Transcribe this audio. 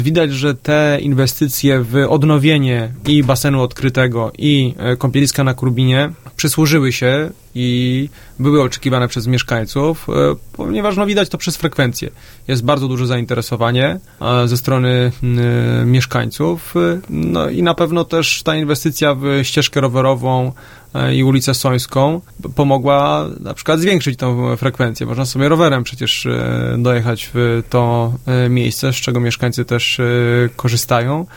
Widać, że te inwestycje w odnowienie i basenu odkrytego, i kąpieliska na Krubinie przysłużyły się i były oczekiwane przez mieszkańców, ponieważ widać to przez frekwencję. Jest bardzo duże zainteresowanie ze strony mieszkańców, i na pewno też ta inwestycja w ścieżkę rowerową i ulicę Sońską pomogła na przykład zwiększyć tą frekwencję. Można sobie rowerem przecież dojechać w to miejsce, z czego mieszkańcy też korzystają.